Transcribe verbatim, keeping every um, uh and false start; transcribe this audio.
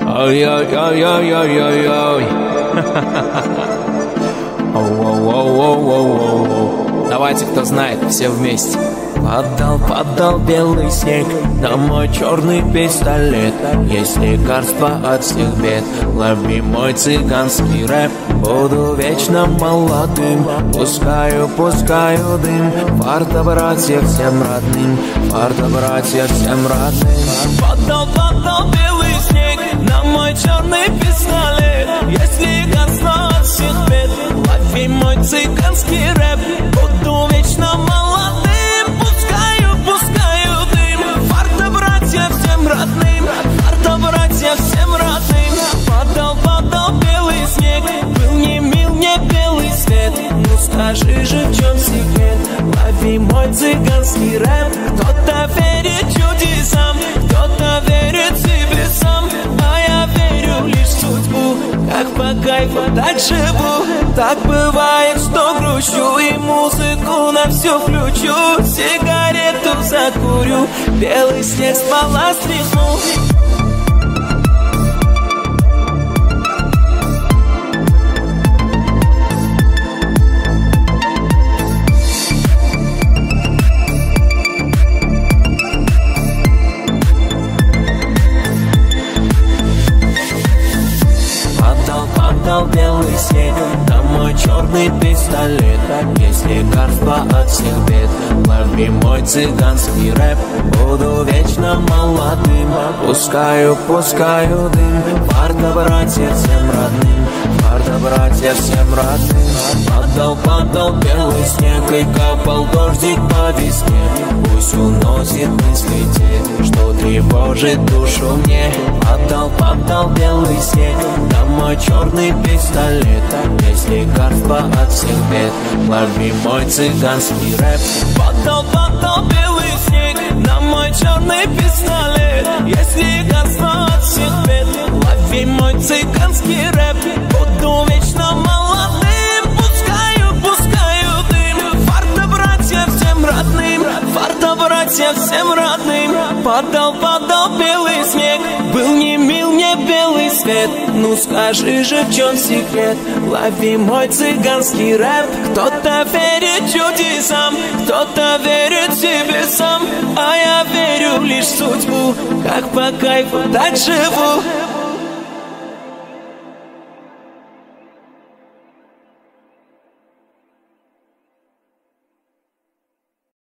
Ой-ой-ой-ой-ой-ой-ой. Оу-оу-оу-оу-оу-оу. Давайте, кто знает, все вместе. Падал, падал белый снег на мой черный пистолет. Есть лекарство от всех бед. Лови мой цыганский рэп. Буду вечно молодым. Пускаю, пускаю дым. Фарта, братья, всем родным. Фарта, братья, всем родным. Падал, падал белый снег на мой черный пистолет. Есть лекарство от всех бед. Лови мой цыганский рэп. Буду вечно молодым. Всем родным, фарта, братья, всем родным. Падал, падал белый снег. Был не мил мне белый свет. Ну скажи же, в чем секрет? Лови мой цыганский рэп. Кто-то верит чудесам, кто-то верит себе сам. А я верю лишь в судьбу. Как по кайфу, так живу. Так бывает, что грущу и музыку на всю включу. Сигарету закурю, белый снег с пола стряхну. Падал белый снег на мой черный пистолет. Есть лекарство от всех бед. Лови мой цыганский рэп. Буду вечно молодым. Пускаю, пускаю дым. Фарта, братья, всем родным. Фарта, братья, всем родным. Падал, падал белый снег и капал дождик по весне. Пусть уносит мысли те, что тревожит душу мне. Падал, падал белый снег на мой черный пистолет. Есть лекарство от всех бед. Лови мой цыганский рэп. Падал, падал белый снег на мой черный пистолет. Есть лекарство от всех бед. Лови мой цыганский рэп. Буду вечно молодым. Пускаю, пускаю дым. Фарта, братья, всем родным. Фарта, братья, всем родным. Падал, падал белый снег. Был не мил мне белый свет. Ну скажи же, в чем секрет? Лови мой цыганский рэп. Кто-то верит чудесам, кто-то верит себе сам. А я верю лишь в судьбу. Как по кайфу, так живу.